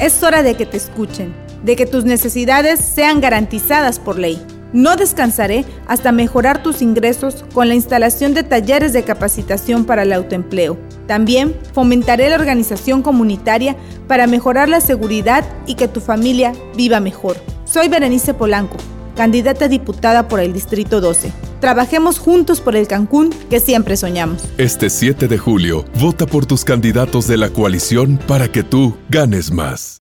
Es hora de que te escuchen, de que tus necesidades sean garantizadas por ley. No descansaré hasta mejorar tus ingresos con la instalación de talleres de capacitación para el autoempleo. También fomentaré la organización comunitaria para mejorar la seguridad y que tu familia viva mejor. Soy Berenice Polanco, candidata a diputada por el Distrito 12. Trabajemos juntos por el Cancún que siempre soñamos. Este 7 de julio, vota por tus candidatos de la coalición para que tú ganes más.